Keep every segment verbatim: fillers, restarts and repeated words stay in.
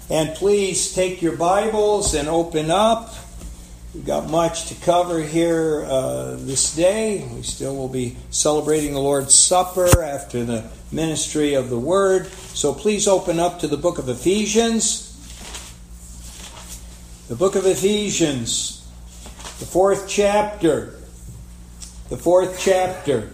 And please take your Bibles and open up. We've got much to cover here uh, this day. We still will be celebrating the Lord's Supper after the ministry of the Word. So please open up to the book of Ephesians. The book of Ephesians, the fourth chapter. The fourth chapter.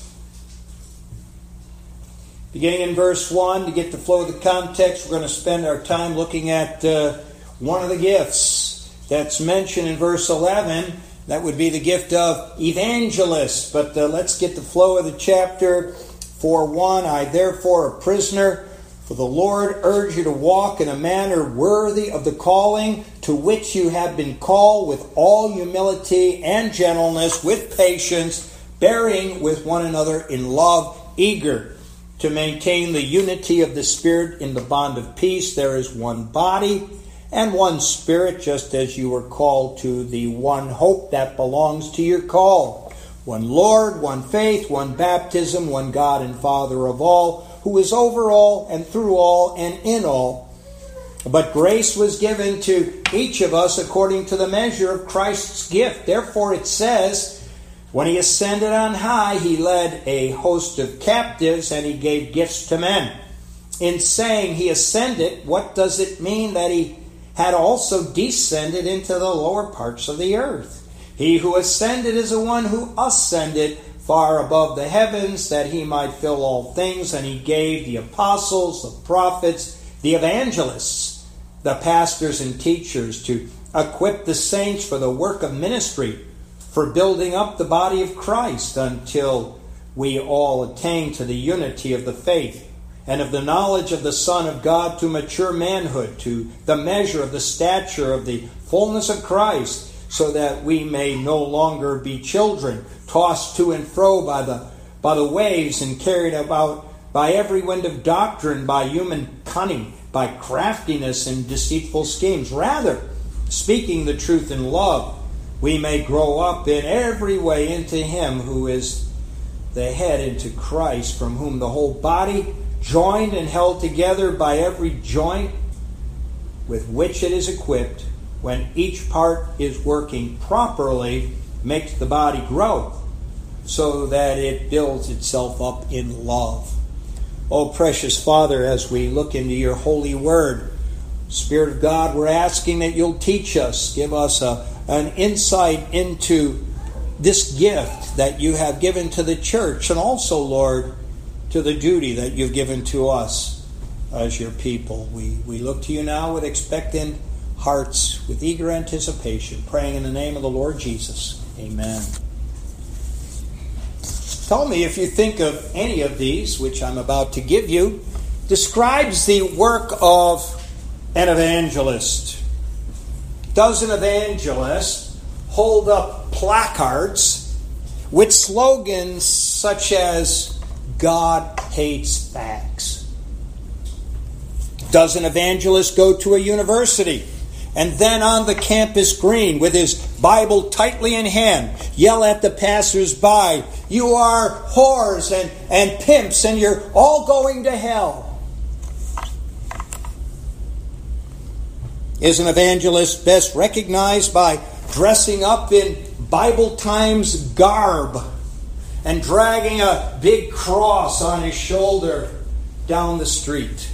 Beginning in verse one, to get the flow of the context, we're going to spend our time looking at uh, one of the gifts that's mentioned in verse eleven. That would be the gift of evangelist. But uh, let's get the flow of the chapter. For one, I therefore, a prisoner for the Lord, urge you to walk in a manner worthy of the calling to which you have been called, with all humility and gentleness, with patience, bearing with one another in love, eager to maintain the unity of the Spirit in the bond of peace. There is one body and one Spirit, just as you were called to the one hope that belongs to your call. One Lord, one faith, one baptism, one God and Father of all, who is over all and through all and in all. But grace was given to each of us according to the measure of Christ's gift. Therefore it says, when he ascended on high, he led a host of captives and he gave gifts to men. In saying he ascended, what does it mean that he had also descended into the lower parts of the earth? He who ascended is the one who ascended far above the heavens, that he might fill all things. And he gave the apostles, the prophets, the evangelists, the pastors and teachers to equip the saints for the work of ministry, for building up the body of Christ, until we all attain to the unity of the faith and of the knowledge of the Son of God, to mature manhood, to the measure of the stature of the fullness of Christ, so that we may no longer be children, tossed to and fro by the, by the waves and carried about by every wind of doctrine, by human cunning, by craftiness and deceitful schemes. Rather, speaking the truth in love, we may grow up in every way into Him who is the head, into Christ, from whom the whole body, joined and held together by every joint with which it is equipped, when each part is working properly, makes the body grow, so that it builds itself up in love. Oh, precious Father, as we look into your holy word, Spirit of God, we're asking that you'll teach us, give us a an insight into this gift that you have given to the church, and also, Lord, to the duty that you've given to us as your people. We, we look to you now with expectant hearts, with eager anticipation, praying in the name of the Lord Jesus. Amen. Tell me if you think of any of these, which I'm about to give you, describes the work of an evangelist. Does an evangelist hold up placards with slogans such as, God hates facts? Does an evangelist go to a university and then on the campus green with his Bible tightly in hand yell at the passers-by, you are whores and, and pimps and you're all going to hell? Is an evangelist best recognized by dressing up in Bible Times garb and dragging a big cross on his shoulder down the street?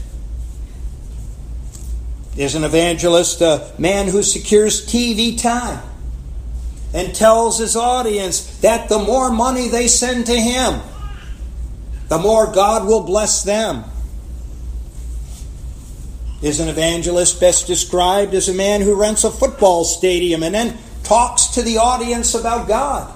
Is an evangelist a man who secures T V time and tells his audience that the more money they send to him, the more God will bless them? Is an evangelist best described as a man who rents a football stadium and then talks to the audience about God?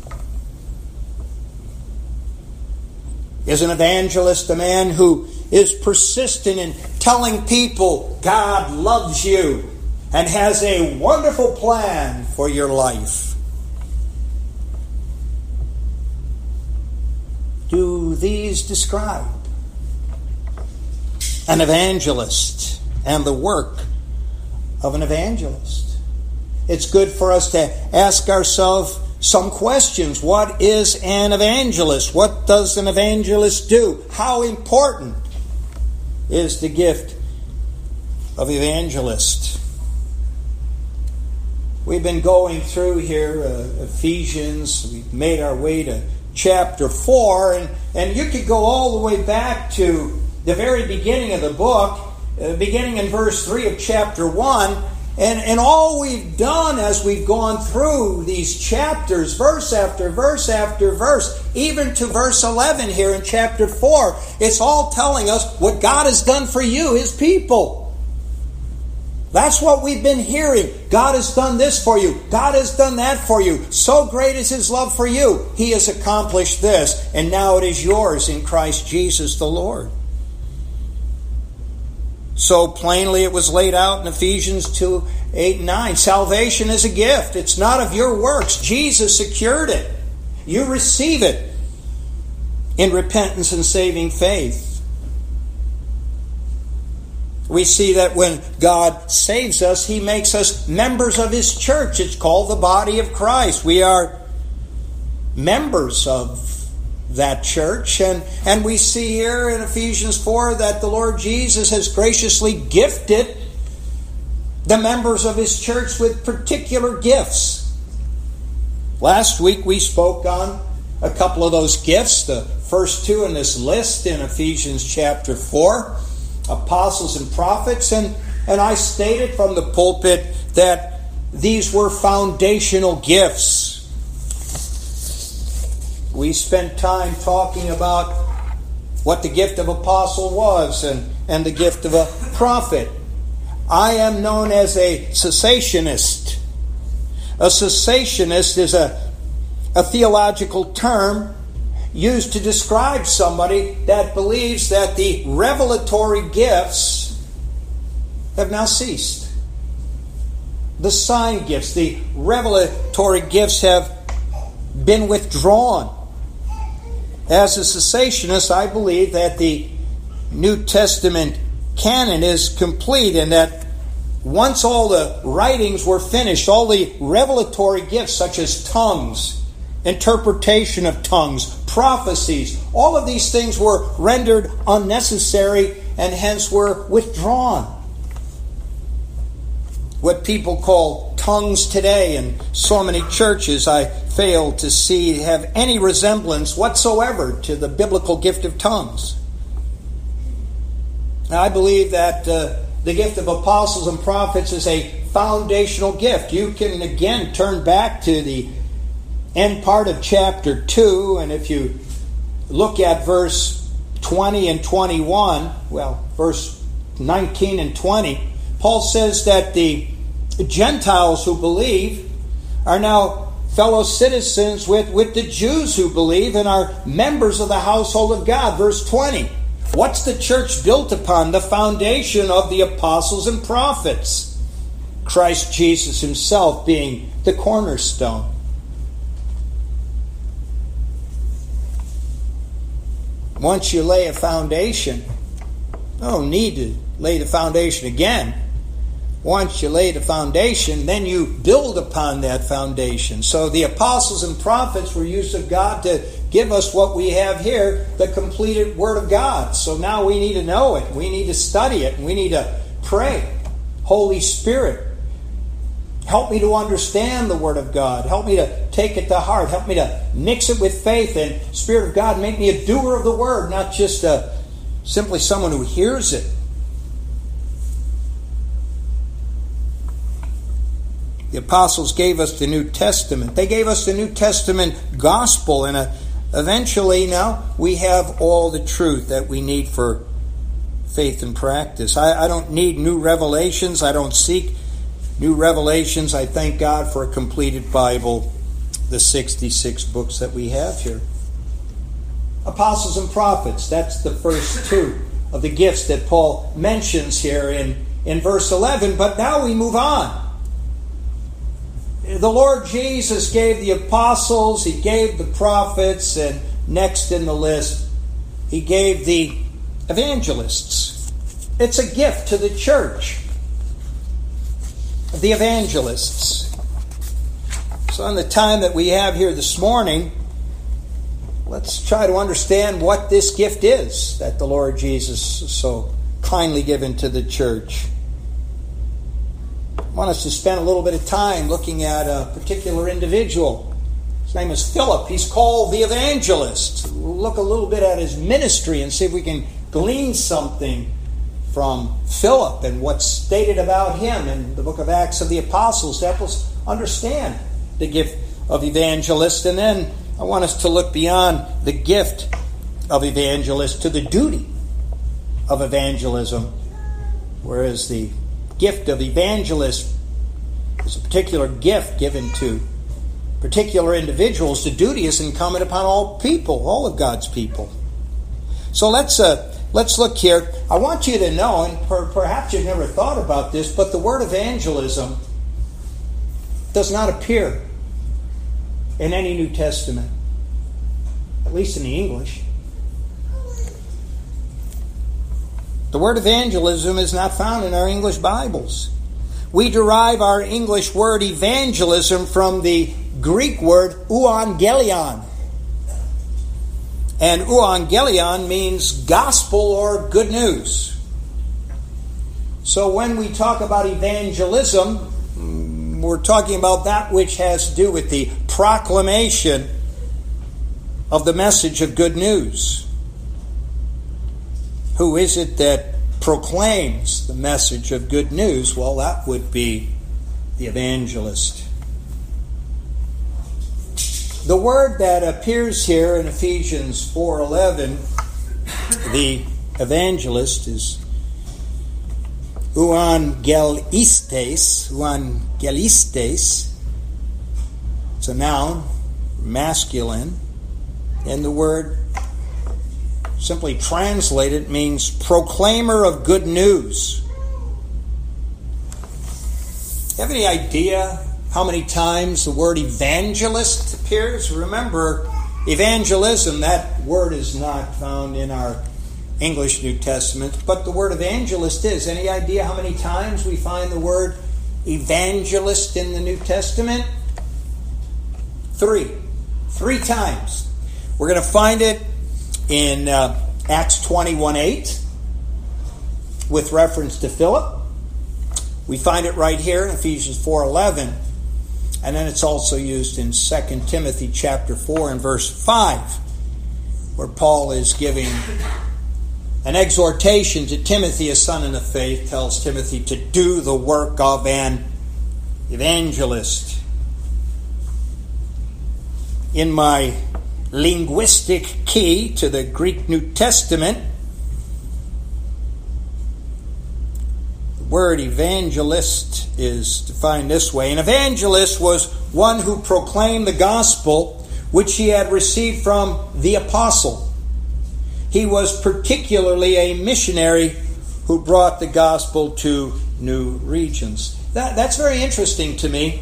Is an evangelist a man who is persistent in telling people God loves you and has a wonderful plan for your life? Do these describe an evangelist and the work of an evangelist? It's good for us to ask ourselves some questions. What is an evangelist? What does an evangelist do? How important is the gift of evangelist. We've been going through here uh, Ephesians. We've made our way to chapter four, and, and you could go all the way back to the very beginning of the book, uh, beginning in verse three of chapter one, and, and all we've done as we've gone through these chapters, verse after verse after verse, even to verse eleven here in chapter four, it's all telling us what God has done for you, His people. That's what we've been hearing. God has done this for you. God has done that for you. So great is His love for you. He has accomplished this, and now it is yours in Christ Jesus the Lord. So plainly it was laid out in Ephesians two, eight, and nine. Salvation is a gift. It's not of your works. Jesus secured it. You receive it in repentance and saving faith. We see that when God saves us, He makes us members of His church. It's called the body of Christ. We are members of that church. And, and we see here in Ephesians four that the Lord Jesus has graciously gifted the members of His church with particular gifts. Last week we spoke on a couple of those gifts. The first two in this list in Ephesians chapter four. Apostles and prophets, and, and I stated from the pulpit that these were foundational gifts. We spent time talking about what the gift of apostle was and, and the gift of a prophet. I am known as a cessationist. A cessationist is a, a theological term used to describe somebody that believes that the revelatory gifts have now ceased. The sign gifts, the revelatory gifts have been withdrawn. As a cessationist, I believe that the New Testament canon is complete and that once all the writings were finished, all the revelatory gifts such as tongues, interpretation of tongues, prophecies, all of these things were rendered unnecessary and hence were withdrawn. What people call tongues today in so many churches, I fail to see have any resemblance whatsoever to the biblical gift of tongues. Now, I believe that uh, the gift of apostles and prophets is a foundational gift. You can again turn back to the end part of chapter two, and if you look at verse twenty and twenty-one, well, verse nineteen and twenty, Paul says that the Gentiles who believe are now fellow citizens with, with the Jews who believe and are members of the household of God. Verse twenty, what's the church built upon? The foundation of the apostles and prophets. Christ Jesus Himself being the cornerstone. Once you lay a foundation, no need to lay the foundation again. Once you lay the foundation, then you build upon that foundation. So the apostles and prophets were used of God to give us what we have here, the completed Word of God. So now we need to know it. We need to study it. And we need to pray. Holy Spirit, help me to understand the Word of God. Help me to take it to heart. Help me to mix it with faith. And Spirit of God, make me a doer of the Word, not just a, simply someone who hears it. The apostles gave us the New Testament. They gave us the New Testament gospel. And uh, eventually now we have all the truth that we need for faith and practice. I, I don't need new revelations. I don't seek new revelations. I thank God for a completed Bible, the sixty-six books that we have here. Apostles and prophets, that's the first two of the gifts that Paul mentions here in, in verse eleven. But now we move on. The Lord Jesus gave the apostles, He gave the prophets, and next in the list, He gave the evangelists. It's a gift to the church. The evangelists. So in the time that we have here this morning, let's try to understand what this gift is that the Lord Jesus so kindly given to the church. want us to spend a little bit of time looking at a particular individual. His name is Philip. He's called the evangelist. We'll look a little bit at his ministry and see if we can glean something from Philip and what's stated about him in the book of Acts of the Apostles to help us understand the gift of evangelist. And then I want us to look beyond the gift of evangelist to the duty of evangelism, whereas the gift of evangelist is a particular gift given to particular individuals. The duty is incumbent upon all people, all of God's people. So let's uh, let's look here. I want you to know, and per, perhaps you've never thought about this, but the word evangelism does not appear in any New Testament, at least in the English. The word evangelism is not found in our English Bibles. We derive our English word evangelism from the Greek word euangelion. And euangelion means gospel or good news. So when we talk about evangelism, we're talking about that which has to do with the proclamation of the message of good news. Who is it that proclaims the message of good news? Well, that would be the evangelist. The word that appears here in Ephesians four eleven, the evangelist, is euangelistes. Euangelistes. It's a noun, masculine, and the word simply translated means proclaimer of good news. Have any idea how many times the word evangelist appears? Remember, evangelism, that word is not found in our English New Testament, but the word evangelist is. Any idea how many times we find the word evangelist in the New Testament? Three. Three times. We're going to find it in uh, Acts twenty-one eight with reference to Philip. We find it right here in Ephesians four eleven. And then it's also used in Second Timothy chapter four and verse five, where Paul is giving an exhortation to Timothy, a son in the faith, tells Timothy to do the work of an evangelist. In my linguistic key to the Greek New Testament, the word evangelist is defined this way. An evangelist was one who proclaimed the gospel which he had received from the apostle. He was particularly a missionary who brought the gospel to new regions. That, that's very interesting to me.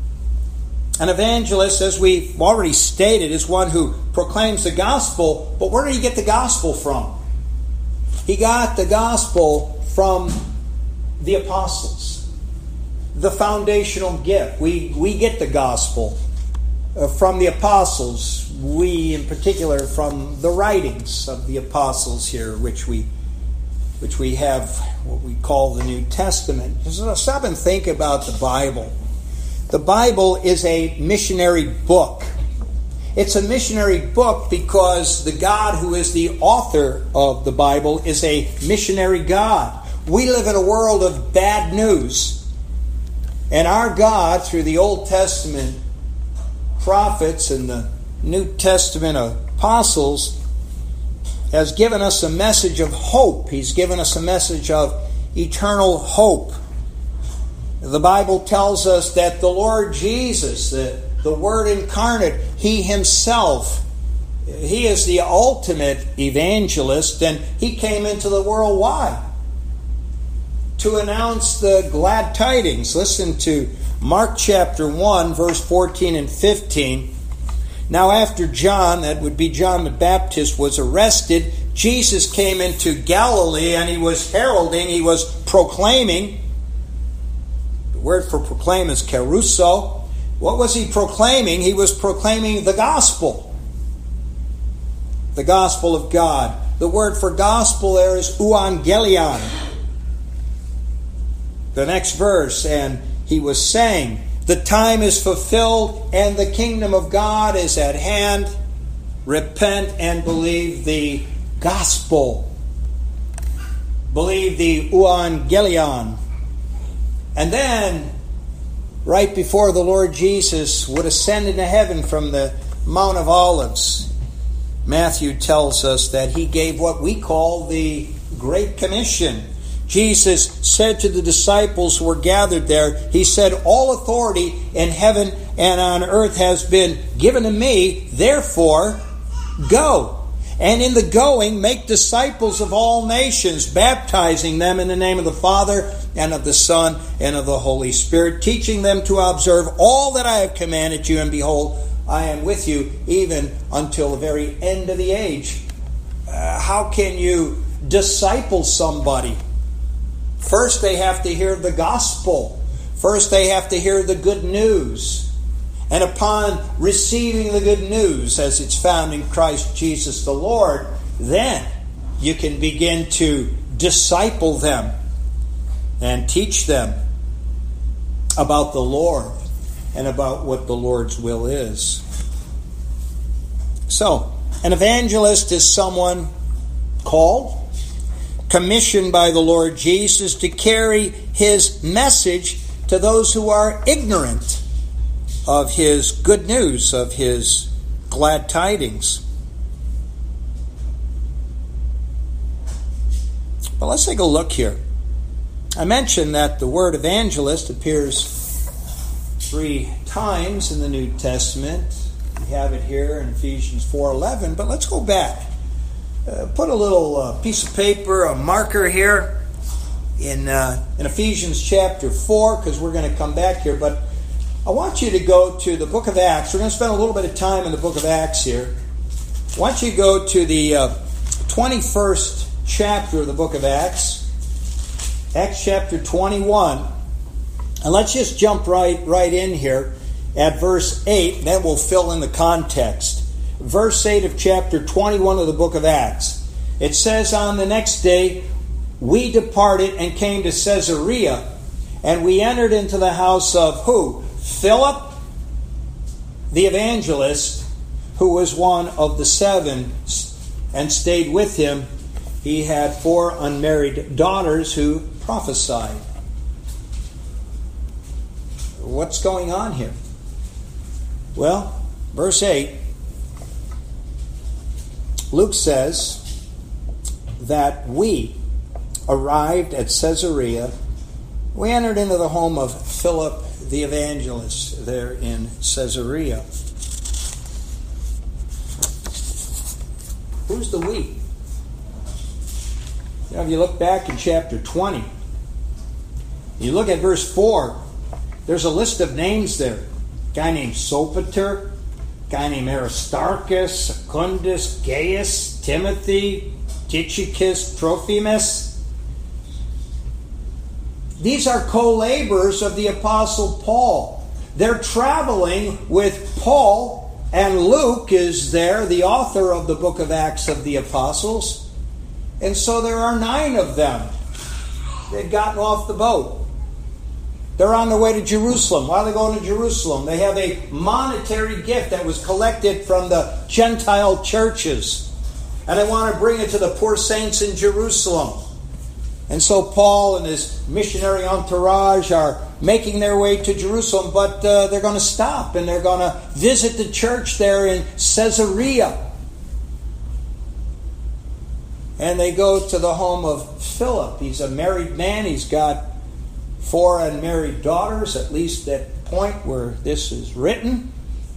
An evangelist, as we've already stated, is one who proclaims the gospel, but where did he get the gospel from? He got the gospel from the apostles, the foundational gift. We, we get the gospel uh, from the apostles. We, in particular, from the writings of the apostles here, which we which we have what we call the New Testament. So stop and think about the Bible. The Bible is a missionary book. It's a missionary book because the God who is the author of the Bible is a missionary God. We live in a world of bad news. And our God, through the Old Testament prophets and the New Testament apostles, has given us a message of hope. He's given us a message of eternal hope. The Bible tells us that the Lord Jesus, the, the Word incarnate, He Himself, He is the ultimate evangelist, and He came into the world. Why? To announce the glad tidings. Listen to Mark chapter one, verse fourteen and fifteen. Now after John, that would be John the Baptist, was arrested, Jesus came into Galilee, and He was heralding, He was proclaiming. The word for proclaim is kerusso. What was He proclaiming? He was proclaiming the gospel. The gospel of God. The word for gospel there is euangelion. The next verse, and he was saying, the time is fulfilled and the kingdom of God is at hand. Repent and believe the gospel. Believe the euangelion. And then, right before the Lord Jesus would ascend into heaven from the Mount of Olives, Matthew tells us that he gave what we call the Great Commission. Jesus said to the disciples who were gathered there, he said, all authority in heaven and on earth has been given to me, therefore go. And in the going, make disciples of all nations, baptizing them in the name of the Father and of the Son and of the Holy Spirit, teaching them to observe all that I have commanded you, and behold, I am with you even until the very end of the age. Uh, how can you disciple somebody? First, they have to hear the gospel. First, they have to hear the good news. And upon receiving the good news, as it's found in Christ Jesus the Lord, then you can begin to disciple them and teach them about the Lord and about what the Lord's will is. So, an evangelist is someone called, commissioned by the Lord Jesus to carry his message to those who are ignorant of his good news, of his glad tidings. But let's take a look here. I mentioned that the word evangelist appears three times in the New Testament. We have it here in Ephesians four eleven, but let's go back. Uh, put a little uh, piece of paper, a marker here in uh, in Ephesians chapter four, because we're going to come back here. But I want you to go to the book of Acts. We're going to spend a little bit of time in the book of Acts here. I want you to go to the uh, twenty-first chapter of the book of Acts, Acts chapter twenty-one. And let's just jump right, right in here at verse eight, then we'll fill in the context. Verse eight of chapter twenty-one of the book of Acts. It says, on the next day we departed and came to Caesarea, and we entered into the house of who? Philip, the evangelist, who was one of the seven, and stayed with him. He had four unmarried daughters who prophesied. What's going on here? Well, verse eight, Luke says that we arrived at Caesarea. We entered into the home of Philip the evangelist there in Caesarea. Who's the we? You know, if you look back in chapter twenty, you look at verse four, there's a list of names there. A guy named Sopater, a guy named Aristarchus, Secundus, Gaius, Timothy, Tychicus, Trophimus. These are co-laborers of the Apostle Paul. They're traveling with Paul, and Luke is there, the author of the book of Acts of the Apostles. And so there are nine of them. They'd gotten off the boat. They're on their way to Jerusalem. Why are they going to Jerusalem? They have a monetary gift that was collected from the Gentile churches. And they want to bring it to the poor saints in Jerusalem. And so Paul and his missionary entourage are making their way to Jerusalem, but uh, they're going to stop and they're going to visit the church there in Caesarea. And they go to the home of Philip. He's a married man. He's got four unmarried daughters, at least at the point where this is written.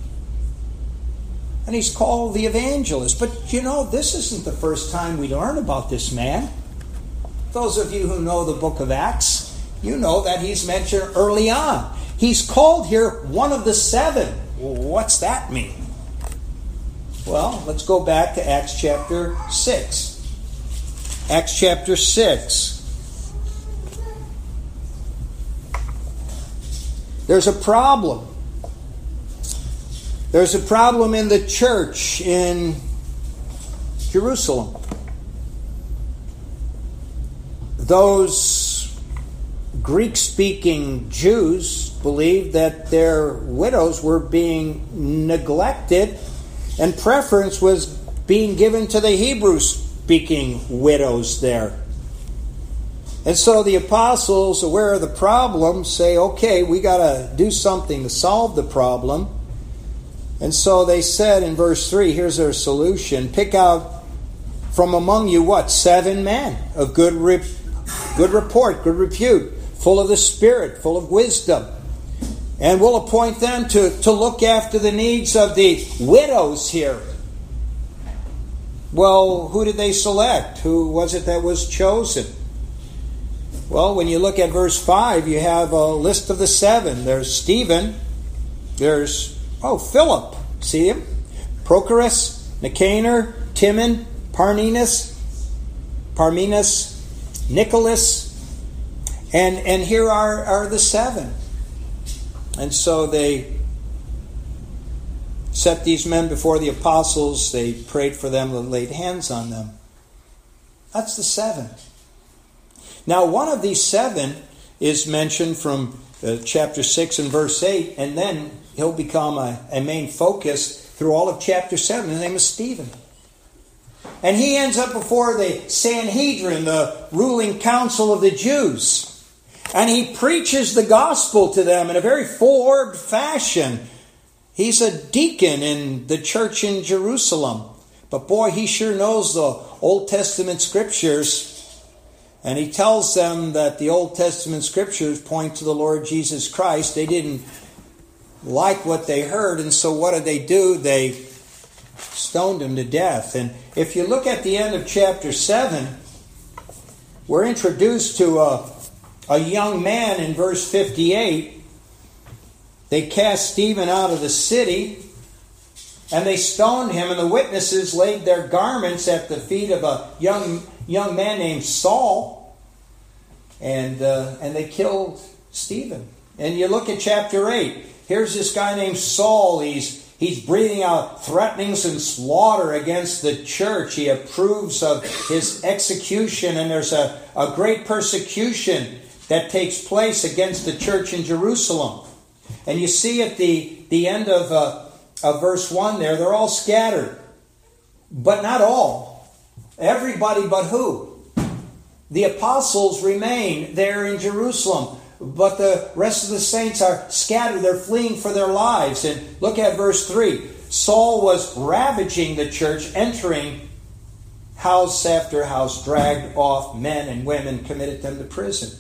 And he's called the evangelist. But you know, this isn't the first time we learn about this man. Those of you who know the book of Acts, you know that he's mentioned early on. He's called here one of the seven. Well, what's that mean? Well, let's go back to Acts chapter six. Acts chapter six. There's a problem. There's a problem in the church in Jerusalem. Those Greek-speaking Jews believed that their widows were being neglected, and preference was being given to the Hebrew-speaking widows there. And so the apostles, aware of the problem, say, okay, we got to do something to solve the problem. And so they said in verse three, here's their solution: pick out from among you what? Seven men of good, rep- good report, good repute, full of the Spirit, full of wisdom. And we'll appoint them to, to look after the needs of the widows here. Well, who did they select? Who was it that was chosen? Well, when you look at verse five, you have a list of the seven. There's Stephen. There's, oh, Philip. See him? Prochorus, Nicanor, Timon, Parmenas, Parmenas, Nicholas. And, and here are, are the seven. And so they set these men before the apostles. They prayed for them and laid hands on them. That's the seven. Now, one of these seven is mentioned from uh, chapter six and verse eight, and then he'll become a, a main focus through all of chapter seven. His name is Stephen. And he ends up before the Sanhedrin, the ruling council of the Jews. And he preaches the gospel to them in a very full-orbed fashion. He's a deacon in the church in Jerusalem. But boy, he sure knows the Old Testament scriptures. And he tells them that the Old Testament scriptures point to the Lord Jesus Christ. They didn't like what they heard, and so what did they do? They stoned him to death. And if you look at the end of chapter seven, we're introduced to a, a young man in verse fifty-eight. They cast Stephen out of the city, and they stoned him, and the witnesses laid their garments at the feet of a young young man named Saul, and uh, and they killed Stephen. And you look at chapter eight. Here's this guy named Saul. He's he's breathing out threatenings and slaughter against the church. He approves of his execution, and there's a, a great persecution that takes place against the church in Jerusalem. And you see at the, the end of, uh, of verse one there, they're all scattered. But not all. Everybody but who? The apostles remain there in Jerusalem. But the rest of the saints are scattered. They're fleeing for their lives. And look at verse three. Saul was ravaging the church, entering house after house, dragged off men and women, committed them to prison.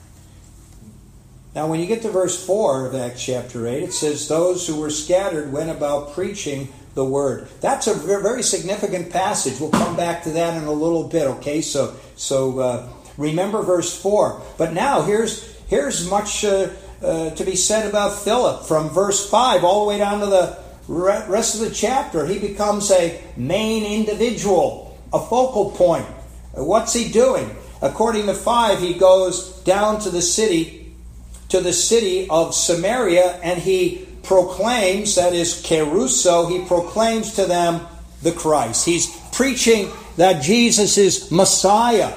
Now, when you get to verse four of Acts chapter eight, it says, those who were scattered went about preaching the word. That's a very significant passage. We'll come back to that in a little bit, okay? So so uh, remember verse four. But now, here's, here's much uh, uh, to be said about Philip. From verse five all the way down to the rest of the chapter, he becomes a main individual, a focal point. What's he doing? According to five, he goes down to the city to the city of Samaria, and he proclaims, that is kerusso, he proclaims to them the Christ. He's preaching that Jesus is Messiah.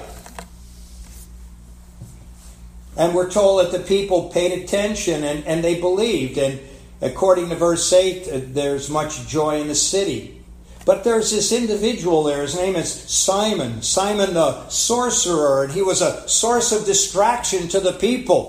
And we're told that the people paid attention and, and they believed. And according to verse eight, there's much joy in the city. But there's this individual there, his name is Simon, Simon the sorcerer, and he was a source of distraction to the people.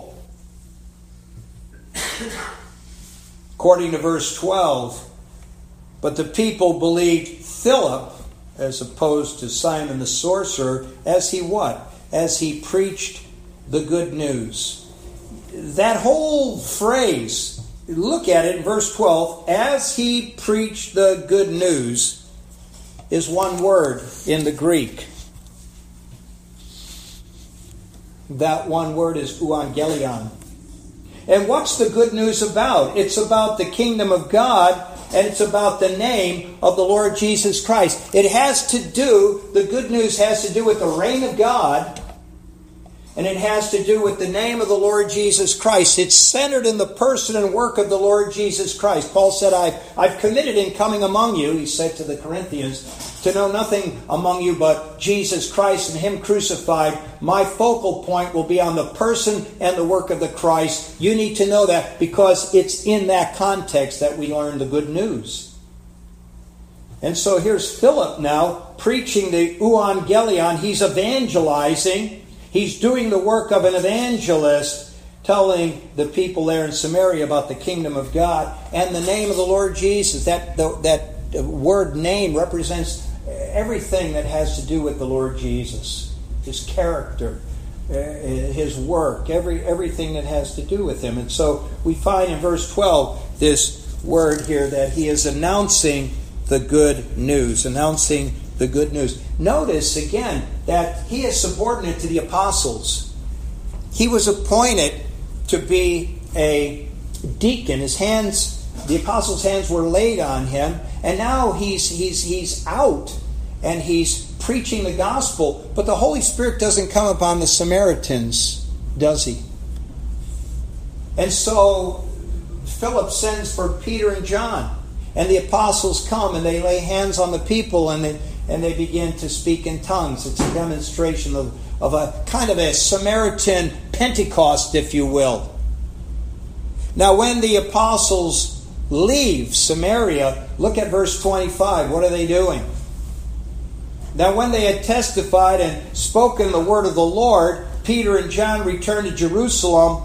According to verse twelve, but the people believed Philip as opposed to Simon the sorcerer, as he what? As he preached the good news. That whole phrase, look at it in verse twelve, as he preached the good news, is one word in the Greek. That one word is euangelion. And what's the good news about? It's about the kingdom of God, and it's about the name of the Lord Jesus Christ. It has to do, the good news has to do with the reign of God And it has to do with the name of the Lord Jesus Christ. It's centered in the person and work of the Lord Jesus Christ. Paul said, I've, I've committed in coming among you, he said to the Corinthians, to know nothing among you but Jesus Christ and Him crucified. My focal point will be on the person and the work of the Christ. You need to know that because it's in that context that we learn the good news. And so here's Philip now preaching the euangelion. He's evangelizing. He's doing the work of an evangelist, telling the people there in Samaria about the kingdom of God and the name of the Lord Jesus. That, the, that word name represents everything that has to do with the Lord Jesus. His character, His work, every everything that has to do with Him. And so we find in verse twelve this word here that He is announcing the good news. Announcing the good news. Notice again that He is subordinate to the apostles. He was appointed to be a deacon. His hands, the apostles' hands were laid on him, and now he's he's he's out and he's preaching the gospel. But the Holy Spirit doesn't come upon the Samaritans, does He? And so Philip sends for Peter and John, and the apostles come and they lay hands on the people and they and they begin to speak in tongues. It's a demonstration of, of a kind of a Samaritan Pentecost, if you will. Now, when the apostles leave Samaria, look at verse twenty-five. What are they doing? Now, when they had testified and spoken the word of the Lord, Peter and John returned to Jerusalem,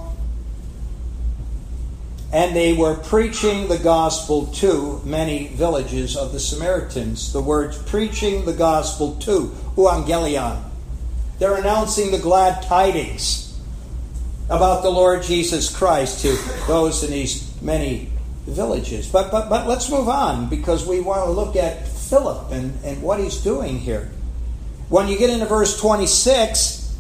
and they were preaching the gospel to many villages of the Samaritans. The words preaching the gospel to, euangelion. They're announcing the glad tidings about the Lord Jesus Christ to those in these many villages. But but but let's move on, because we want to look at Philip and, and what he's doing here. When you get into verse twenty-six,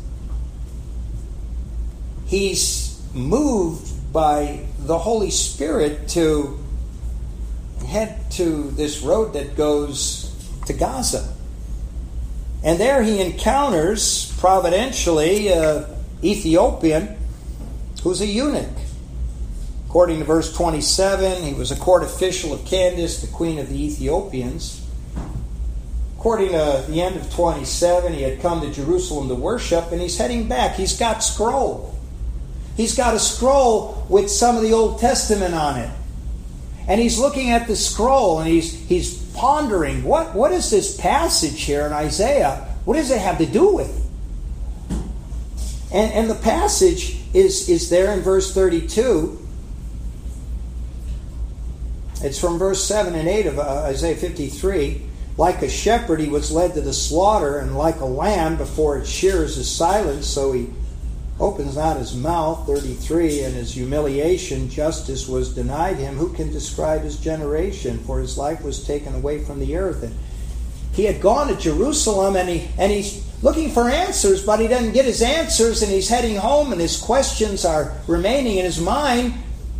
he's moved by the Holy Spirit to head to this road that goes to Gaza. And there he encounters, providentially, an Ethiopian who's a eunuch. According to verse twenty-seven, he was a court official of Candace, the queen of the Ethiopians. According to the end of twenty-seven, he had come to Jerusalem to worship, and he's heading back. He's got scroll. He's got a scroll with some of the Old Testament on it. And he's looking at the scroll and he's he's pondering, what, what is this passage here in Isaiah? What does it have to do with? And, and the passage is, is there in verse thirty-two. It's from verse seven and eight of Isaiah fifty-three. Like a shepherd he was led to the slaughter, and like a lamb before its shearers is silent, so he opens not his mouth. thirty-three, and his humiliation, justice was denied him. Who can describe his generation? For his life was taken away from the earth. And he had gone to Jerusalem, and he and he's looking for answers, but he doesn't get his answers, and he's heading home, and his questions are remaining in his mind.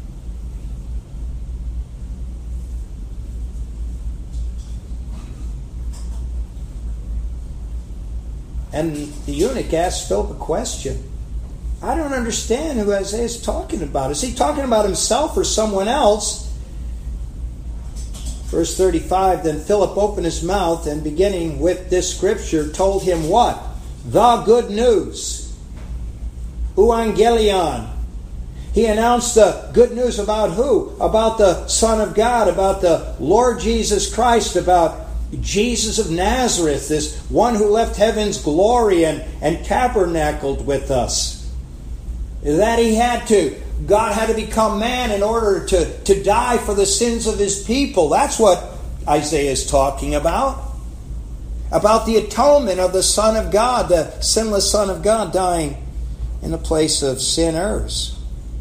And the eunuch asked Philip a question. I don't understand who Isaiah is talking about. Is he talking about himself or someone else? Verse thirty-five, then Philip opened his mouth and, beginning with this scripture, told him what? The good news. Euangelion. He announced the good news about who? About the Son of God, about the Lord Jesus Christ, about Jesus of Nazareth, this one who left heaven's glory and, and tabernacled with us. That he had to, God had to become man in order to, to die for the sins of his people. That's what Isaiah is talking about. About the atonement of the Son of God, the sinless Son of God dying in the place of sinners.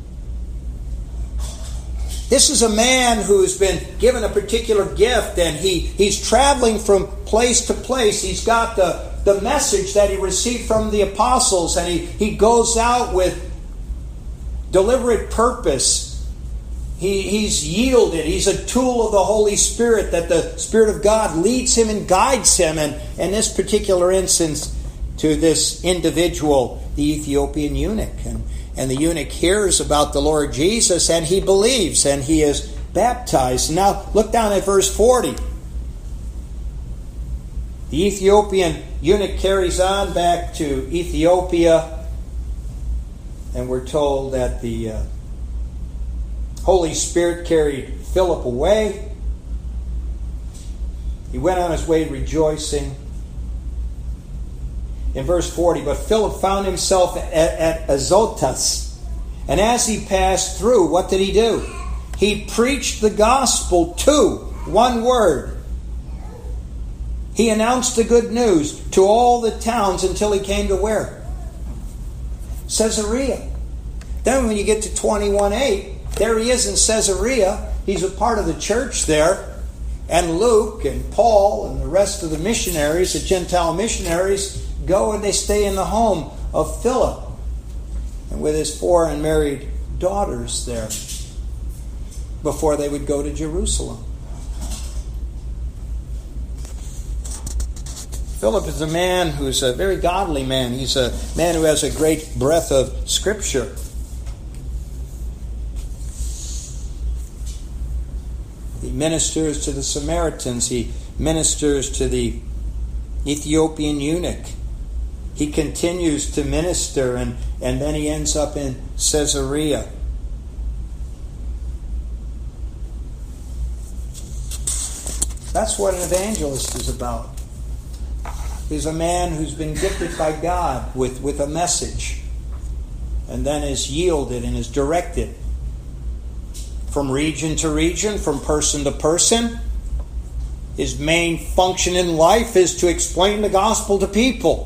This is a man who's been given a particular gift, and he, he's traveling from place to place. He's got the, the message that he received from the apostles, and he, he goes out with deliberate purpose. He, he's yielded. He's a tool of the Holy Spirit, that the Spirit of God leads him and guides him. And in this particular instance, to this individual, the Ethiopian eunuch. And, and the eunuch hears about the Lord Jesus, and he believes, and he is baptized. Now, look down at verse forty. The Ethiopian eunuch carries on back to Ethiopia, and we're told that the uh, Holy Spirit carried Philip away. He went on his way rejoicing. In verse forty, but Philip found himself at, at Azotus, and as he passed through, what did he do? He preached the gospel to, one word, he announced the good news to all the towns until he came to where? Caesarea. Then when you get to twenty-one eight, there he is in Caesarea. He's a part of the church there. And Luke and Paul and the rest of the missionaries, the Gentile missionaries, go and they stay in the home of Philip and with his four unmarried daughters there before they would go to Jerusalem. Philip is a man who's a very godly man. He's a man who has a great breadth of Scripture. He ministers to the Samaritans. He ministers to the Ethiopian eunuch. He continues to minister, and, and then he ends up in Caesarea. That's what an evangelist is about. He's a man who's been gifted by God with, with a message, and then is yielded and is directed from region to region, from person to person. His main function in life is to explain the gospel to people.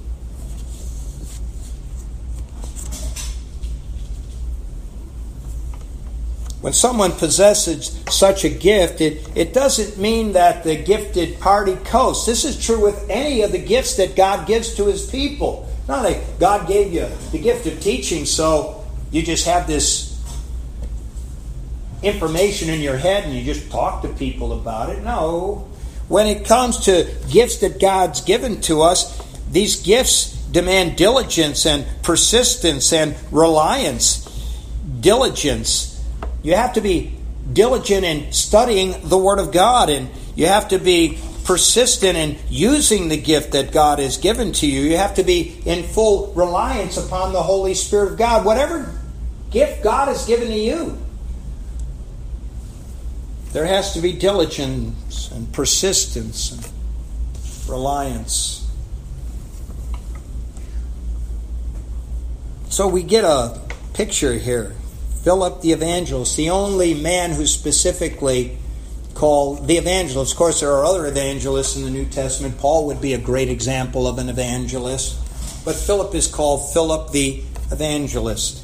When someone possesses such a gift, it, it doesn't mean that the gifted party coasts. This is true with any of the gifts that God gives to His people. Not like God gave you the gift of teaching, so you just have this information in your head and you just talk to people about it. No. When it comes to gifts that God's given to us, these gifts demand diligence and persistence and reliance. Diligence. You have to be diligent in studying the Word of God, and you have to be persistent in using the gift that God has given to you. You have to be in full reliance upon the Holy Spirit of God. Whatever gift God has given to you, there has to be diligence and persistence and reliance. So we get a picture here. Philip the evangelist, the only man who's specifically called the evangelist. Of course, there are other evangelists in the New Testament. Paul would be a great example of an evangelist. But Philip is called Philip the evangelist.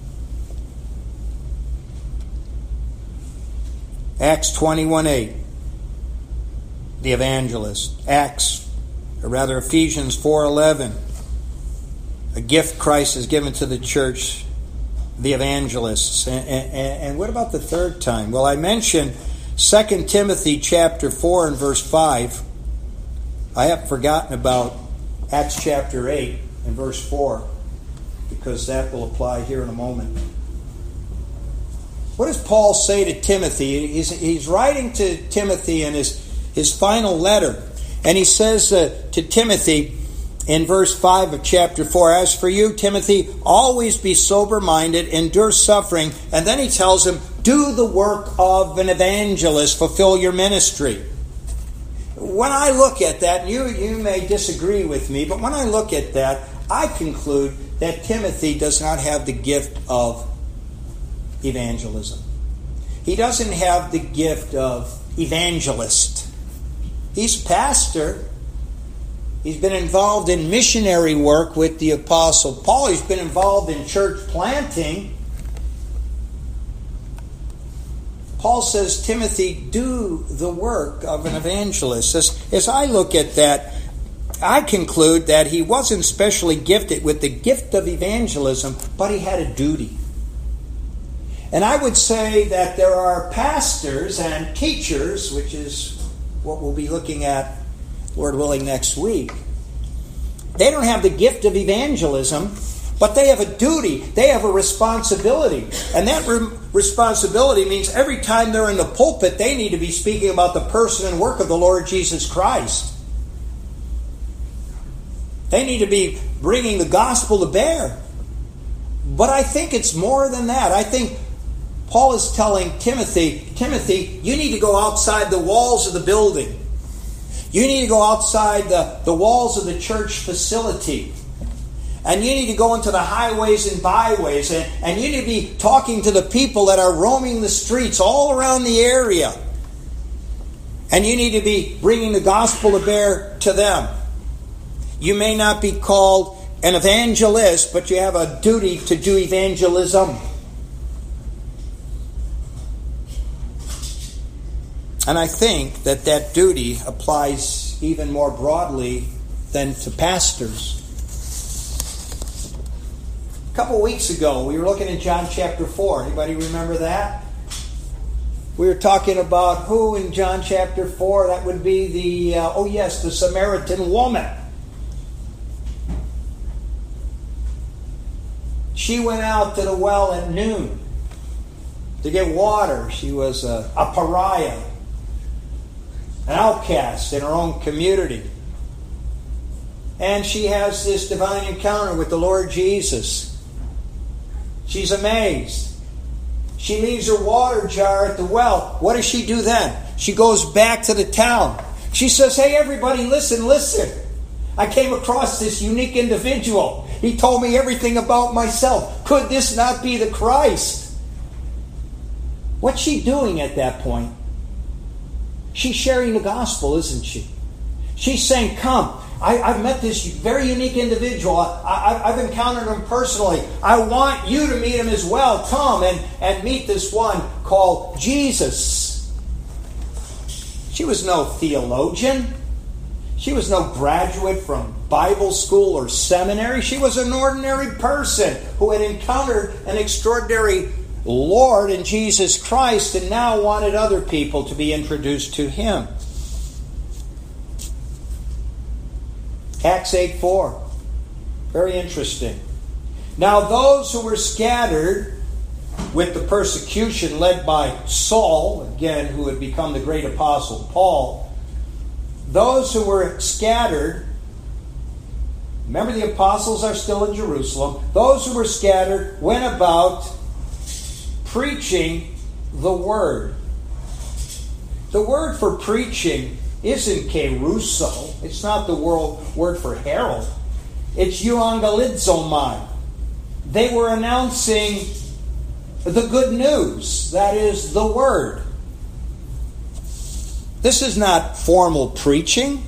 Acts twenty-one eight, the evangelist. Acts, or rather Ephesians four eleven, a gift Christ has given to the church, the evangelists. And, and, and what about the third time? Well, I mentioned Second Timothy chapter four and verse five. I have forgotten about Acts chapter eight and verse four, because that will apply here in a moment. What does Paul say to Timothy? He's, he's writing to Timothy in his, his final letter. And he says uh, to Timothy in verse five of chapter four, as for you, Timothy, always be sober-minded, endure suffering. And then he tells him, do the work of an evangelist, fulfill your ministry. When I look at that, and you, you may disagree with me, but when I look at that, I conclude that Timothy does not have the gift of evangelism. He doesn't have the gift of evangelist. He's a pastor. He's been involved in missionary work with the Apostle Paul. He's been involved in church planting. Paul says, Timothy, do the work of an evangelist. As, as I look at that, I conclude that he wasn't specially gifted with the gift of evangelism, but he had a duty. And I would say that there are pastors and teachers, which is what we'll be looking at, Lord willing, next week. They don't have the gift of evangelism, But they have a duty. They have a responsibility. And that re- responsibility means every time they're in the pulpit, they need to be speaking about the person and work of the Lord Jesus Christ. They need to be bringing the gospel to bear. But I think it's more than that. I think Paul is telling Timothy, Timothy, you need to go outside the walls of the building. You need to go outside the, the walls of the church facility. And you need to go into the highways and byways. And, and you need to be talking to the people that are roaming the streets all around the area. And you need to be bringing the gospel to bear to them. You may not be called an evangelist, but you have a duty to do evangelism. And I think that that duty applies even more broadly than to pastors. A couple of weeks ago, we were looking at John chapter four. Anybody remember that? We were talking about who in John chapter four? That would be the, uh, oh yes, the Samaritan woman. She went out to the well at noon to get water. She was a, a pariah, an outcast in her own community. And she has this divine encounter with the Lord Jesus. She's amazed. She leaves her water jar at the well. What does she do then? She goes back to the town. She says, hey, everybody, listen, listen. I came across this unique individual. He told me everything about myself. Could this not be the Christ? What's she doing at that point? She's sharing the gospel, isn't she? She's saying, come. I, I've met this very unique individual. I, I, I've encountered him personally. I want you to meet him as well. Come and, and meet this one called Jesus. She was no theologian. She was no graduate from Bible school or seminary. She was an ordinary person who had encountered an extraordinary Lord in Jesus Christ and now wanted other people to be introduced to Him. Acts eight four. Very interesting. Now those who were scattered with the persecution led by Saul, again, who had become the great apostle Paul, those who were scattered, remember the apostles are still in Jerusalem, those who were scattered went about preaching the word. The word for preaching isn't keruso. It's not the word for herald. It's euangelizomai. They were announcing the good news. That is the word. This is not formal preaching.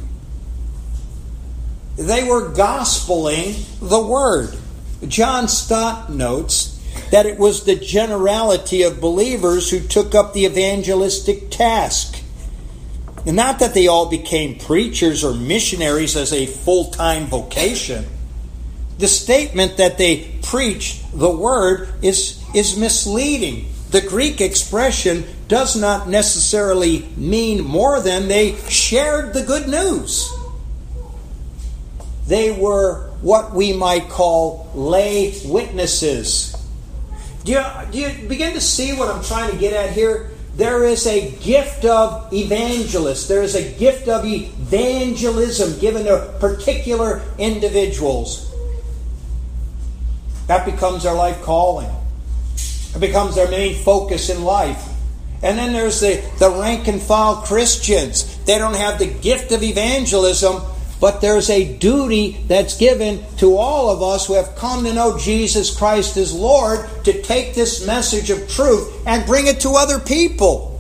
They were gospeling the word. John Stott notes that it was the generality of believers who took up the evangelistic task. And not that they all became preachers or missionaries as a full-time vocation. The statement that they preached the word is, is misleading. The Greek expression does not necessarily mean more than they shared the good news. They were what we might call lay witnesses. Do you, do you begin to see what I'm trying to get at here? There is a gift of evangelists. There is a gift of evangelism given to particular individuals. That becomes their life calling. It becomes their main focus in life. And then there's the, the rank and file Christians. They don't have the gift of evangelism, but there's a duty that's given to all of us who have come to know Jesus Christ as Lord to take this message of truth and bring it to other people.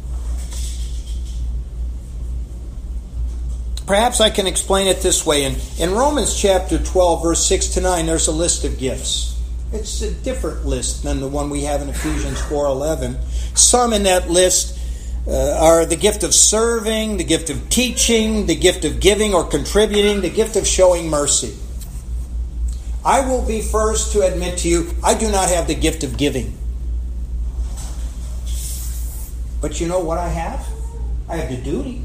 Perhaps I can explain it this way. In, in Romans chapter twelve, verse six to nine, there's a list of gifts. It's a different list than the one we have in Ephesians four eleven. Some in that list uh, are the gift of serving, the gift of teaching, the gift of giving or contributing, the gift of showing mercy. I will be first to admit to you, I do not have the gift of giving. But you know what I have? I have the duty.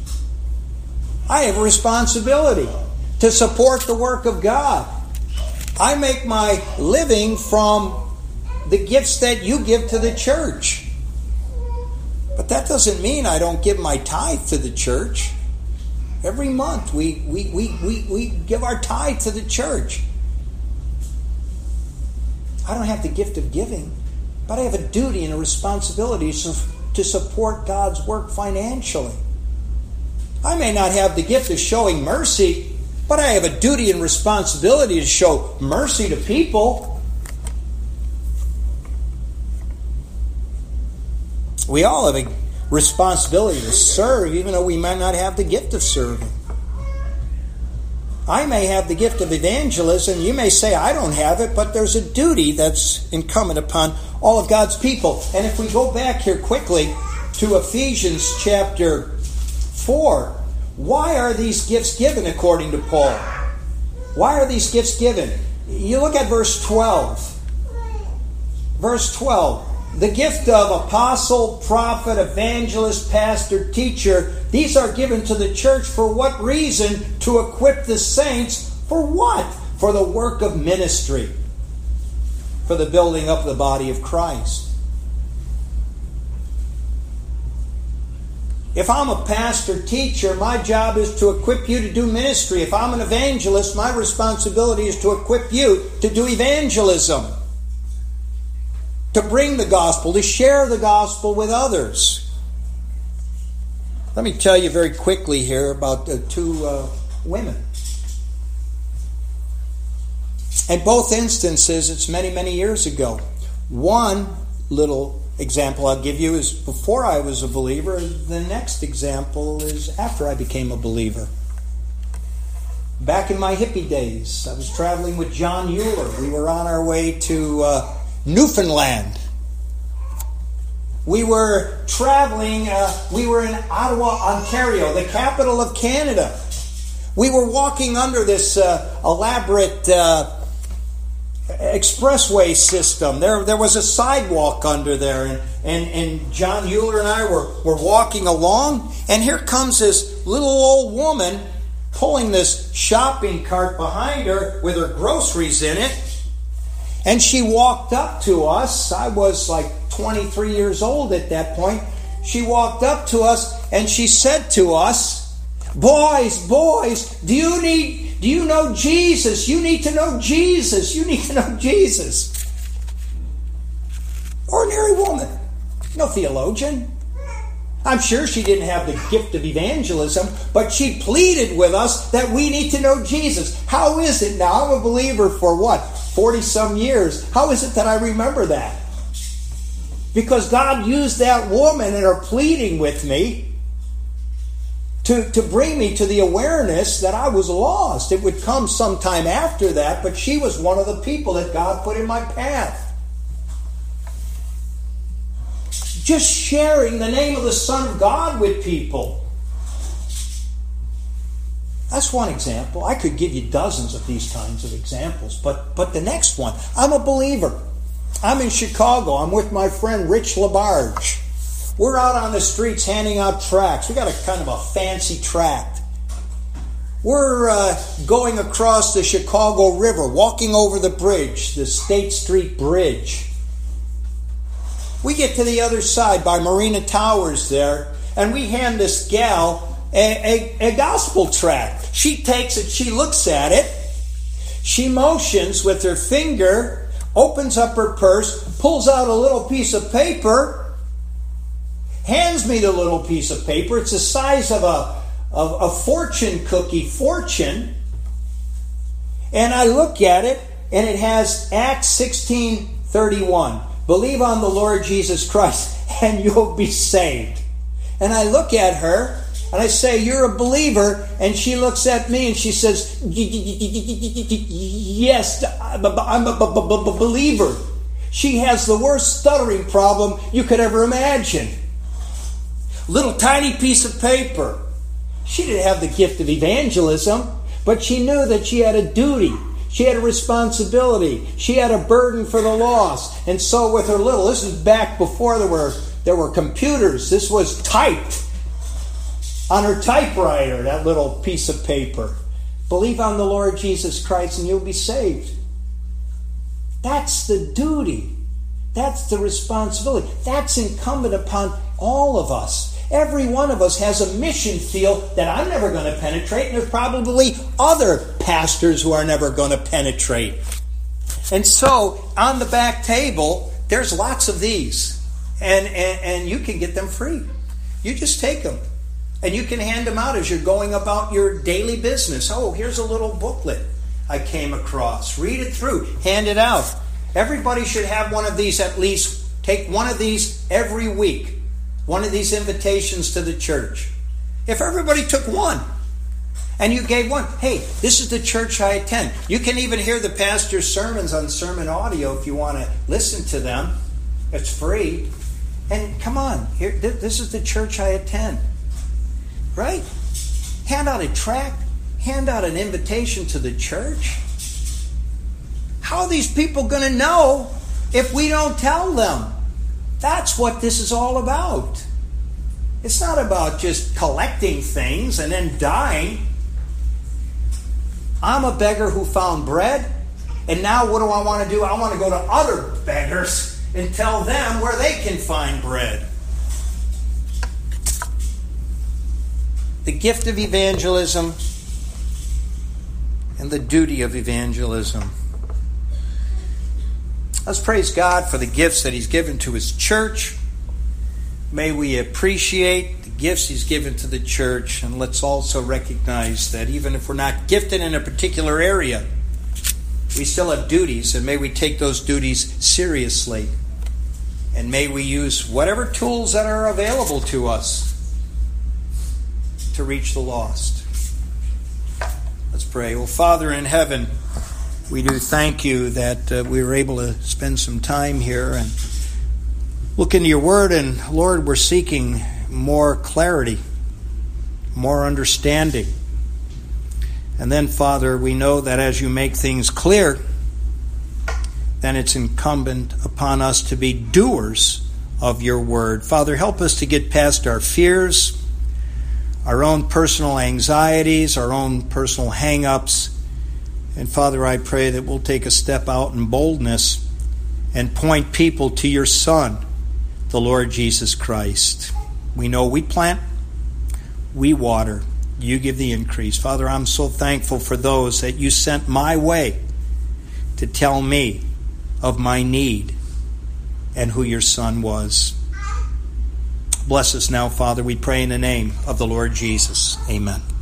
I have a responsibility to support the work of God. I make my living from the gifts that you give to the church. But that doesn't mean I don't give my tithe to the church. Every month we, we, we, we, we give our tithe to the church. I don't have the gift of giving, but I have a duty and a responsibility to support God's work financially. I may not have the gift of showing mercy, but I have a duty and responsibility to show mercy to people. We all have a responsibility to serve, even though we might not have the gift of serving. I may have the gift of evangelism. You may say, I don't have it, but there's a duty that's incumbent upon all of God's people. And if we go back here quickly to Ephesians chapter four, why are these gifts given according to Paul? Why are these gifts given? You look at verse twelve. Verse twelve. The gift of apostle, prophet, evangelist, pastor, teacher, these are given to the church for what reason? To equip the saints for what? For the work of ministry. For the building up of the body of Christ. If I'm a pastor, teacher, my job is to equip you to do ministry. If I'm an evangelist, my responsibility is to equip you to do evangelism. To bring the gospel, to share the gospel with others. Let me tell you very quickly here about uh, two uh, women. In both instances, it's many, many years ago. One little example I'll give you is before I was a believer. The next example is after I became a believer. Back in my hippie days, I was traveling with John Euler. We were on our way to Uh, Newfoundland. We were traveling, uh, we were in Ottawa, Ontario, the capital of Canada. We were walking under this uh, elaborate uh, expressway system. There, there was a sidewalk under there, and, and, and John Euler and I were, were walking along, and here comes this little old woman pulling this shopping cart behind her with her groceries in it. And she walked up to us. I was like twenty-three years old at that point. She walked up to us and she said to us, Boys, boys, do you need, do you know Jesus? You need to know Jesus. You need to know Jesus. Ordinary woman. No theologian. I'm sure she didn't have the gift of evangelism, but she pleaded with us that we need to know Jesus. How is it now? I'm a believer for what? forty-some years. How is it that I remember that? Because God used that woman in her pleading with me to, to bring me to the awareness that I was lost. It would come sometime after that, but she was one of the people that God put in my path. Just sharing the name of the Son of God with people. That's one example. I could give you dozens of these kinds of examples. But, but the next one, I'm a believer. I'm in Chicago. I'm with my friend Rich LaBarge. We're out on the streets handing out tracts. We got a kind of a fancy tract. We're uh, going across the Chicago River, walking over the bridge, the State Street Bridge. We get to the other side by Marina Towers there, and we hand this gal a, a, a gospel tract. She takes it, she looks at it, she motions with her finger, opens up her purse, pulls out a little piece of paper, hands me the little piece of paper. It's the size of a, of a fortune cookie, fortune. And I look at it, and it has Acts sixteen thirty-one. Believe on the Lord Jesus Christ, and you'll be saved. And I look at her, and I say, you're a believer. And she looks at me, and she says, yes, I'm a believer. She has the worst stuttering problem you could ever imagine. Little tiny piece of paper. She didn't have the gift of evangelism, but she knew that she had a duty. She had a responsibility. She had a burden for the lost. And so with her little, this is back before there were there were computers. This was typed on her typewriter, that little piece of paper. Believe on the Lord Jesus Christ and you'll be saved. That's the duty. That's the responsibility. That's incumbent upon all of us. Every one of us has a mission field that I'm never going to penetrate, and there's probably other pastors who are never going to penetrate. And so, on the back table, there's lots of these. And, and, and you can get them free. You just take them. And you can hand them out as you're going about your daily business. Oh, here's a little booklet I came across. Read it through. Hand it out. Everybody should have one of these at least. Take one of these every week. One of these invitations to the church. If everybody took one, and you gave one, hey, this is the church I attend. You can even hear the pastor's sermons on sermon audio if you want to listen to them. It's free. And come on, here, this is the church I attend. Right? Hand out a tract. Hand out an invitation to the church. How are these people going to know if we don't tell them? That's what this is all about. It's not about just collecting things and then dying. I'm a beggar who found bread, and now what do I want to do? I want to go to other beggars and tell them where they can find bread. The gift of evangelism and the duty of evangelism. Let's praise God for the gifts that He's given to His church. May we appreciate the gifts He's given to the church, and let's also recognize that even if we're not gifted in a particular area, we still have duties, and may we take those duties seriously. And may we use whatever tools that are available to us to reach the lost. Let's pray. Well, Father in heaven, we do thank you that uh, we were able to spend some time here and look into your word. And Lord, we're seeking more clarity, more understanding. And then, Father, we know that as you make things clear, then it's incumbent upon us to be doers of your word. Father, help us to get past our fears, our own personal anxieties, our own personal hang-ups. And Father, I pray that we'll take a step out in boldness and point people to your Son, the Lord Jesus Christ. We know we plant, we water, you give the increase. Father, I'm so thankful for those that you sent my way to tell me of my need and who your Son was. Bless us now, Father, we pray in the name of the Lord Jesus. Amen.